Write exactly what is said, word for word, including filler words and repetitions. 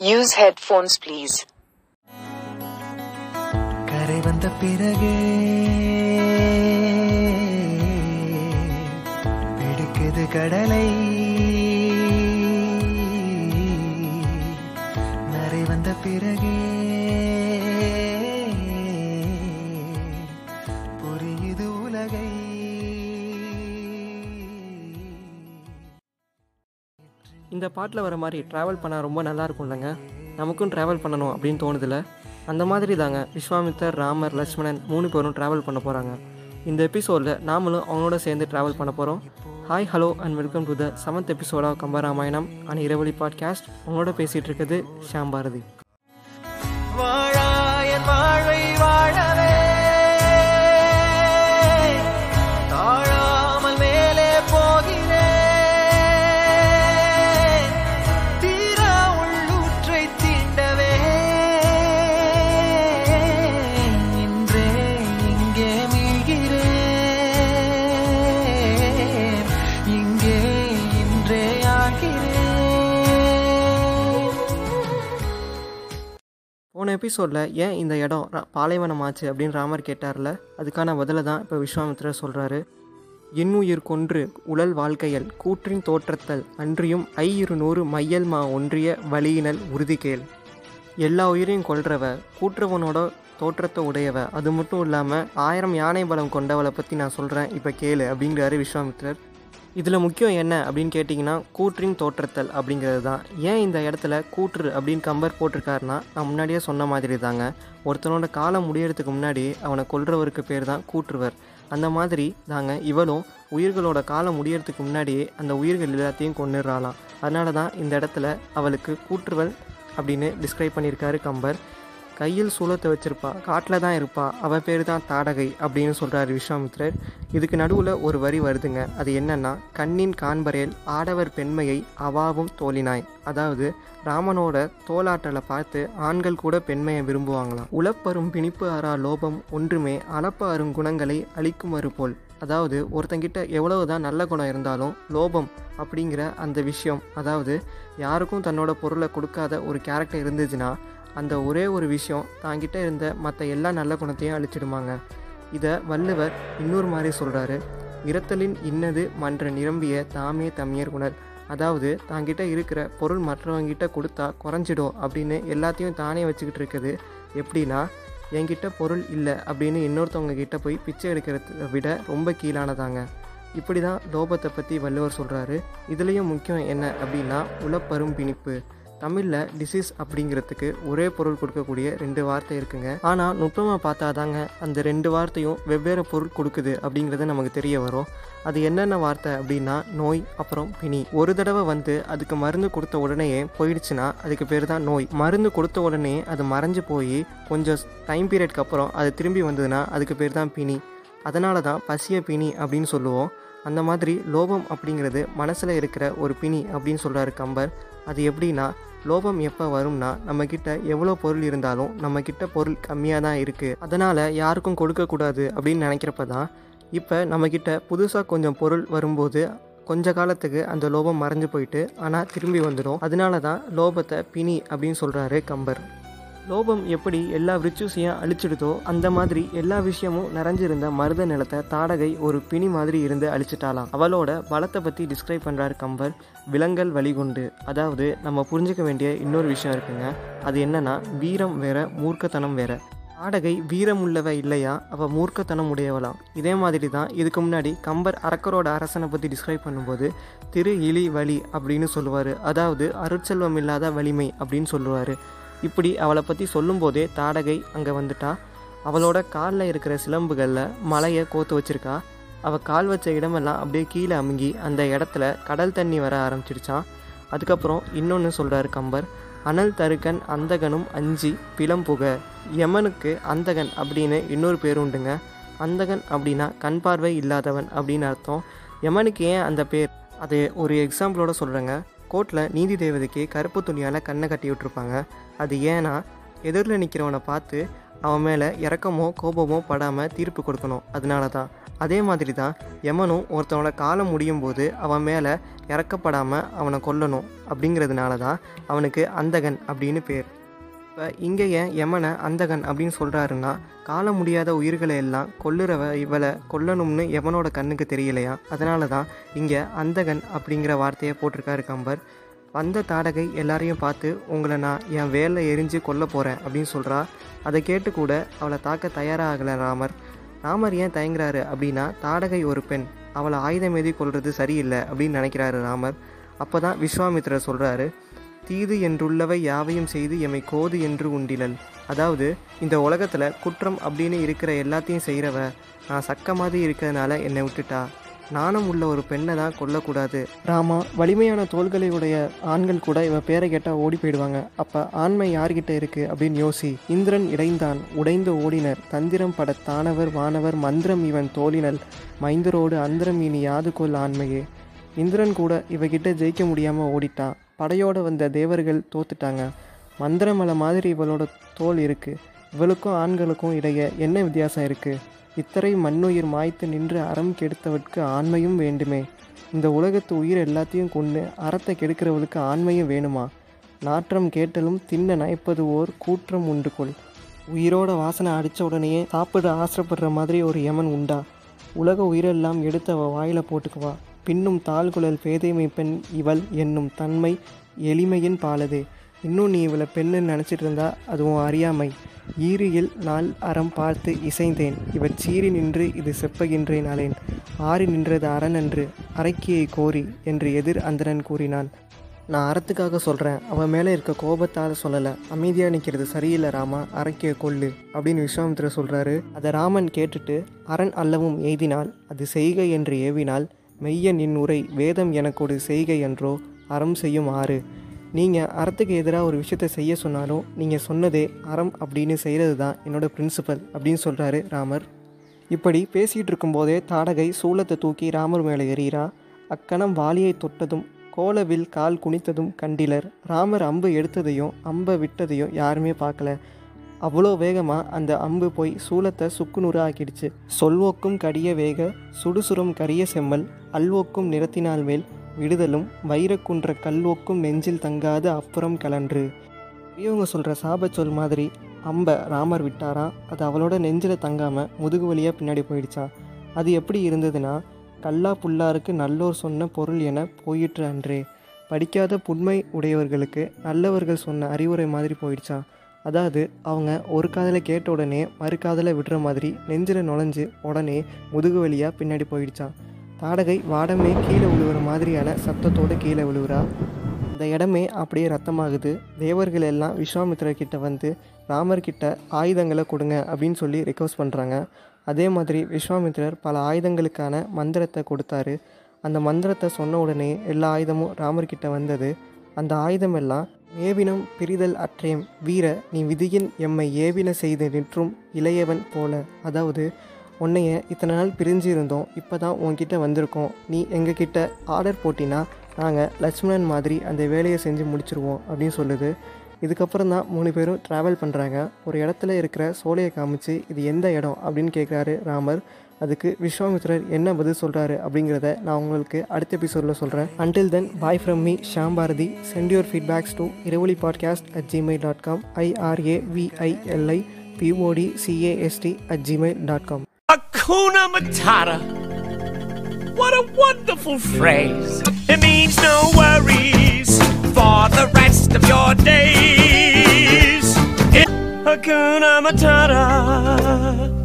Use headphones please. கரை வந்த பிறகே பிடிக்குது கடலை, நரை வந்த பிறகே புரியுது உலகை. இந்த பாட்டில் வர மாதிரி ட்ராவல் பண்ணால் ரொம்ப நல்லா இருக்கும் இல்லைங்க. நமக்கும் ட்ராவல் பண்ணணும் அப்படின்னு தோணுதில்ல. அந்த மாதிரி தாங்க விஸ்வாமித்தர், ராமர், லக்ஷ்மணன் மூணு பேரும் ட்ராவல் பண்ண போகிறாங்க. இந்த எபிசோடில் நாமளும் அவங்களோட சேர்ந்து ட்ராவல் பண்ண போகிறோம். Hi, hello and welcome to the seventh episode of Kambaramayanam and Iravoli podcast. உங்களோட பேசிகிட்டு இருக்குது ஷாம் பாரதி. போன எபிசோடில் ஏன் இந்த இடம் பாலைவனம் ஆச்சு அப்படின்னு ராமர் கேட்டார்ல, அதுக்கான பதிலை தான் இப்போ விஸ்வாமித்திரர் சொல்கிறாரு. எண்ணுயிர் கொன்று உழல் வாழ்க்கையல் கூற்றின் தோற்றத்தல் அன்றியும் ஐ இருநூறு மையல் மா ஒன்றிய வழியினல் உறுதி கேள். எல்லா உயிரையும் கொல்றவ, கூற்றவனோட தோற்றத்தை உடையவ, அது மட்டும் இல்லாமல் ஆயிரம் யானை பலம் கொண்டவளை பற்றி நான் சொல்கிறேன், இப்போ கேளு அப்படிங்கிறாரு விஸ்வாமித்திரர். இதில் முக்கியம் என்ன அப்படின்னு கேட்டிங்கன்னா, கூற்றின் தோற்றத்தல் அப்படிங்கிறது தான். ஏன் இந்த இடத்துல கூற்று அப்படின்னு கம்பர் போட்டிருக்காருன்னா, நான் முன்னாடியே சொன்ன மாதிரி தாங்க, ஒருத்தனோட காலம் முடியறதுக்கு முன்னாடி அவனை கொல்றவருக்கு பேர் தான் கூற்றுவர். அந்த மாதிரி தாங்க இவளும் உயிர்களோட காலம் முடியறதுக்கு முன்னாடியே அந்த உயிர்கள் எல்லாத்தையும் கொன்னுறாளாம். அதனால தான் இந்த இடத்துல அவளுக்கு கூற்றுவல் அப்படின்னு டிஸ்கிரைப் பண்ணியிருக்காரு கம்பர். கையில் சூலத்தை வச்சிருப்பா, காட்டில் தான் இருப்பா, அவள் பேர் தான் தாடகை அப்படின்னு சொல்கிறார் விஸ்வாமித்திரர். இதுக்கு நடுவில் ஒரு வரி வருதுங்க. அது என்னன்னா, கண்ணின் காண்பரேல் ஆடவர் பெண்மையை அவாவும் தோழினாய். அதாவது ராமனோட தோலாற்றலை பார்த்து ஆண்கள் கூட பெண்மையை விரும்புவாங்களாம். உளப்பரும் பிணிப்பு அறா லோபம் ஒன்றுமே அளப்ப அருங்குணங்களை அளிக்குமறு போல். அதாவது ஒருத்தங்கிட்ட எவ்வளவு தான் நல்ல குணம் இருந்தாலும் லோபம் அப்படிங்கிற அந்த விஷயம், அதாவது யாருக்கும் தன்னோட பொருளை கொடுக்காத ஒரு கேரக்டர் இருந்துச்சுன்னா அந்த ஒரே ஒரு விஷயம் தாங்கிட்ட இருந்த மற்ற எல்லா நல்ல குணத்தையும் அழிச்சிடுமாங்க. இதை வள்ளுவர் இன்னொரு மாதிரி சொல்கிறாரு. இரத்தலின் இன்னது மன்ற நிரம்பிய தாமே தம்மியர் உணர். அதாவது தாங்கிட்ட இருக்கிற பொருள் மற்றவங்கிட்ட கொடுத்தா குறைஞ்சிடும் அப்படின்னு எல்லாத்தையும் தானே வச்சுக்கிட்டு இருக்குது. எப்படின்னா, என்கிட்ட பொருள் இல்லை அப்படின்னு இன்னொருத்தவங்க கிட்ட போய் பிச்சை எடுக்கிறத விட ரொம்ப கீழானதாங்க. இப்படி தான் லோபத்தை பற்றி வள்ளுவர் சொல்கிறாரு. இதுலேயும் முக்கியம் என்ன அப்படின்னா, உளப்பரும் பிணிப்பு. தமிழில் டிசீஸ் அப்படிங்கிறதுக்கு ஒரே பொருள் கொடுக்கக்கூடிய ரெண்டு வார்த்தை இருக்குங்க. ஆனால் நுட்பமாக பார்த்தா தாங்க அந்த ரெண்டு வார்த்தையும் வெவ்வேறு பொருள் கொடுக்குது அப்படிங்கிறது நமக்கு தெரிய வரும். அது என்னென்ன வார்த்தை அப்படின்னா, நோய் அப்புறம் பிணி. ஒரு தடவை வந்து அதுக்கு மருந்து கொடுத்த உடனேயே போயிடுச்சுன்னா அதுக்கு பேர் தான் நோய். மருந்து கொடுத்த உடனே அது மறைஞ்சு போய் கொஞ்சம் டைம் பீரியட்க்கு அப்புறம் அது திரும்பி வந்ததுன்னா அதுக்கு பேர் தான் பிணி. அதனால தான் பசிய பிணி அப்படின்னு சொல்லுவோம். அந்த மாதிரி லோபம் அப்படிங்கிறது மனசில் இருக்கிற ஒரு பிணி அப்படின்னு சொல்கிறாரு கம்பர். அது எப்படின்னா, லோபம் எப்போ வரும்னா, நம்மக்கிட்ட எவ்வளோ பொருள் இருந்தாலும் நம்மக்கிட்ட பொருள் கம்மியாக தான் இருக்குது, அதனால் யாருக்கும் கொடுக்கக்கூடாது அப்படின்னு நினைக்கிறப்ப தான் இப்போ நம்மக்கிட்ட புதுசாக கொஞ்சம் பொருள் வரும்போது கொஞ்ச காலத்துக்கு அந்த லோபம் மறைஞ்சு போயிட்டு ஆனால் திரும்பி வந்துடும். அதனால தான் லோபத்தை பிணி அப்படின்னு சொல்கிறாரு கம்பர். லோபம் எப்படி எல்லா விருட்சூசியும் அழிச்சிடுதோ அந்த மாதிரி எல்லா விஷயமும் நிறைஞ்சிருந்த மருத நிலத்தை தாடகை ஒரு பிணி மாதிரி இருந்து அழிச்சிட்டாலாம். அவளோட பலத்தை பற்றி டிஸ்கிரைப் பண்ணுறாரு கம்பர். விலங்கல் வழிகொண்டு. அதாவது நம்ம புரிஞ்சுக்க வேண்டிய இன்னொரு விஷயம் இருக்குங்க. அது என்னன்னா, வீரம் வேற மூர்க்கத்தனம் வேற. தாடகை வீரம் உள்ளவ இல்லையா, அவள் மூர்க்கத்தனம் உடையவளாம். இதே மாதிரி தான் இதுக்கு முன்னாடி கம்பர் அரக்கரோட அரசனை பற்றி டிஸ்கிரைப் பண்ணும்போது திரு இலி வலி அப்படின்னு சொல்லுவார். அதாவது அருட்செல்வம் இல்லாத வலிமை அப்படின்னு சொல்லுவார். இப்படி அவளை பற்றி சொல்லும்போதே தாடகை அங்கே வந்துட்டா. அவளோட காலில் இருக்கிற சிலம்புகளில் மலையை கோத்து வச்சிருக்கா. அவள் கால் வச்ச இடமெல்லாம் அப்படியே கீழே அமுங்கி அந்த இடத்துல கடல் தண்ணி வர ஆரம்பிச்சிருச்சான். அதுக்கப்புறம் இன்னொன்று சொல்கிறாரு கம்பர். அனல் தருக்கன் அந்தகனும் அஞ்சி பிளம்புக. யமனுக்கு அந்தகன் அப்படின்னு இன்னொரு பேர் உண்டுங்க. அந்தகன் அப்படின்னா கண் பார்வை இல்லாதவன் அப்படின்னு அர்த்தம். யமனுக்கு ஏன் அந்த பேர், அது ஒரு எக்ஸாம்பிளோட சொல்கிறேங்க. கோர்ட்டில் நீதி தேவதைக்கு கருப்பு துணியால் கண்ணை கட்டி விட்டுருப்பாங்க. அது ஏன்னா எதிரில் நிற்கிறவனை பார்த்து அவன் மேலே இரக்கமோ கோபமோ படாமல் தீர்ப்பு கொடுக்கணும். அதனால தான். அதே மாதிரி தான் யமனும் ஒருத்தனோட காலம் முடியும் போது அவன் மேலே இறக்கப்படாமல் அவனை கொல்லணும். அப்படிங்கிறதுனால தான் அவனுக்கு அந்தகன் அப்படின்னு பேர். இப்போ இங்கே ஏன் யமனை அந்தகன் அப்படின்னு சொல்கிறாருன்னா, காலம் முடியாத உயிர்களை எல்லாம் கொல்லுறவ இவளை கொல்லணும்னு யமனோட கண்ணுக்கு தெரியலையா, அதனால தான் இங்கே அந்தகன் அப்படிங்கிற வார்த்தையை போட்டிருக்காரு கம்பர். வந்த தாடகை எல்லாரையும் பார்த்து உங்களை நான் என் வேலை எரிஞ்சு கொல்ல போகிறேன் அப்படின்னு சொல்கிறா. அதை கேட்டு கூட அவளை தாக்க தயாராகலை ராமர். ராமர் ஏன் தயங்குறாரு அப்படின்னா, தாடகை ஒரு பெண், அவளை ஆயுதம் ஏந்தி கொள்வது சரியில்லை அப்படின்னு நினைக்கிறாரு ராமர். அப்போ தான் விஸ்வாமித்திரர் சொல்கிறாரு, தீது என்றுள்ளவை யாவையும் செய்து எமை கோது என்று உண்டிலல். அதாவது இந்த உலகத்தில் குற்றம் அப்படின்னு இருக்கிற எல்லாத்தையும் செய்கிறவ நான் சக்க மாதிரி இருக்கிறதுனால என்னை விட்டுட்டா. நாணம் உள்ள ஒரு பெண்ணை தான் கொல்லக்கூடாது. ராமா, வலிமையான தோள்களை உடைய ஆண்கள் கூட இவன் பேரை கேட்டால் ஓடி போயிடுவாங்க. அப்போ ஆண்மை யார்கிட்ட இருக்குது அப்படின்னு யோசி. இந்திரன் இடைந்தான் உடைந்து ஓடினர், தந்திரம் பட தானவர் வானவர் மந்திரம் இவன் தோழினல், மைந்தரோடு அந்திரம் இனி யாது கொல் ஆண்மையே. இந்திரன் கூட இவகிட்ட ஜெயிக்க முடியாமல் ஓடிட்டான். படையோடு வந்த தேவர்கள் தோத்துட்டாங்க. மந்திரமலை மாதிரி இவளோட தோல் இருக்குது. இவளுக்கும் ஆண்களுக்கும் இடையே என்ன வித்தியாசம் இருக்குது? இத்தனை மண்ணுயிர் மாய்த்து நின்று அறம் கெடுத்தவர்க்கு ஆண்மையும் வேண்டுமே. இந்த உலகத்து உயிர் எல்லாத்தையும் கொண்டு அறத்தை கெடுக்கிறவளுக்கு ஆண்மையும் வேணுமா? நாற்றம் கேட்டலும் தின்ன நயப்பது ஓர் கூற்றம் உண்டு கொள். உயிரோட வாசனை அடித்த உடனேயே சாப்பிட ஆசைப்படுற மாதிரி ஒரு யமன் உண்டா? உலக உயிரெல்லாம் எடுத்து அவள் வாயில் போட்டுக்குவா. பின்னும் தாழ்குழல் பேதைமை பெண் இவள் என்னும் தன்மை எளிமையின் பாலதே. இன்னும் நீ இவளை பெண்ணுன்னு நினச்சிட்டு இருந்தா அதுவும் அறியாமை. ஈரியில் நாள் அறம் பார்த்து இசைந்தேன், இவர் சீறி நின்று இது செப்பகின்றேன் அலேன். ஆறி நின்றது அரணன்று அரைக்கியை கோரி என்று எதிர் அந்தரன் கூறினான். நான் அறத்துக்காக சொல்கிறேன், அவன் மேலே இருக்க கோபத்தால் சொல்லலை. அமைதியாக நிற்கிறது சரியில்லை ராமா, அரைக்கிய கொள்ளு அப்படின்னு விஸ்வாமித்திரர் சொல்கிறாரு. அதை ராமன் கேட்டுட்டு, அரண் அல்லவும் எய்தினால் அது செய்கை என்று ஏவினால் மெய்யன் என் உரை வேதம் எனக்கொரு செய்கை என்றோ அறம் செய்யும் ஆறு. நீங்கள் அறத்துக்கு எதிராக ஒரு விஷயத்தை செய்ய சொன்னாலும் நீங்கள் சொன்னதே அறம் அப்படின்னு செய்கிறது தான் என்னோடய பிரின்சிபல் அப்படின்னு சொல்கிறாரு ராமர். இப்படி பேசிகிட்டு இருக்கும்போதே தாடகை சூலத்தை தூக்கி ராமர் மேலே எறிகிறா. அக்கணம் வாலியை தொட்டதும் கோலவில் கால் குனித்ததும் கண்டிலர். ராமர் அம்பு எடுத்ததையும் அம்பை விட்டதையும் யாருமே பார்க்கல. அவ்வளோ வேகமாக அந்த அம்பு போய் சூலத்தை சுக்குநூறு ஆக்கிடுச்சு. சொல்வோக்கும் கடிய வேக சுடுசுரம் கரிய செம்மல் அல்வோக்கும் நிறத்தினால் மேல் விடுதலும் வைரக்குன்ற கல்வோக்கும் நெஞ்சில் தங்காது அப்புறம் கலன்று. பெரியவங்க சொல்கிற சாபச்சொல் மாதிரி அம்பை ராமர் விட்டாராம். அது அவளோட நெஞ்சில் தங்காமல் முதுகு வழியாக பின்னாடி போயிடுச்சான். அது எப்படி இருந்ததுன்னா, கல்லா புல்லாருக்கு நல்லோர் சொன்ன பொருள் என போயிற்று அன்றே. படிக்காத புண்மை உடையவர்களுக்கு நல்லவர்கள் சொன்ன அறிவுரை மாதிரி போயிடுச்சான். அதாவது அவங்க ஒரு காதில் கேட்ட உடனே மறு காதில் விடுற மாதிரி நெஞ்சில் நுழைஞ்சு உடனே முதுகு வழியாக பின்னாடி போயிடுச்சான். தாடகை வாடமே கீழே விழுகிற மாதிரியான சத்தத்தோடு கீழே விழுகிறா. அந்த இடமே அப்படியே ரத்தமாகுது. தேவர்கள் எல்லாம் விஸ்வாமித்திரர்கிட்ட வந்து ராமர்கிட்ட ஆயுதங்களை கொடுங்க அப்படின்னு சொல்லி ரிக்வஸ்ட் பண்ணுறாங்க. அதே மாதிரி விஸ்வாமித்திரர் பல ஆயுதங்களுக்கான மந்திரத்தை கொடுத்தாரு. அந்த மந்திரத்தை சொன்ன உடனே எல்லா ஆயுதமும் ராமர்கிட்ட வந்தது. அந்த ஆயுதம் எல்லாம் மேவினம் பிரிதல் அற்றேம் வீர நீ விதியின் எம்மை ஏவின செய்து நிற்றும் இளையவன் போல. அதாவது உன்னைய இத்தனை நாள் பிரிஞ்சு இருந்தோம், இப்போ தான் உன்கிட்ட வந்திருக்கோம். நீ எங்ககிட்ட ஆர்டர் போட்டினா நாங்கள் லட்சுமணன் மாதிரி அந்த வேலையை செஞ்சு முடிச்சிருவோம் அப்படின்னு சொல்லுது. இதுக்கப்புறம் தான் மூணு பேரும் ட்ராவல் பண்ணுறாங்க. ஒரு இடத்துல இருக்கிற சோலையை காமிச்சு இது எந்த இடம் அப்படின்னு கேட்குறாரு ராமர். அதுக்கு விஸ்வாமித்திரர் என்ன பதில் சொல்கிறாரு அப்படிங்கிறத நான் உங்களுக்கு அடுத்த எபிசோடில் சொல்கிறேன். Until then, bye from me Sham Bharathi. Send your feedbacks to Iravoli podcast at Gmail dot com IRAVILI PODCAST at Gmail dot com. Hakuna Matata. What a wonderful phrase. It means no worries for the rest of your days. It, Hakuna Matata.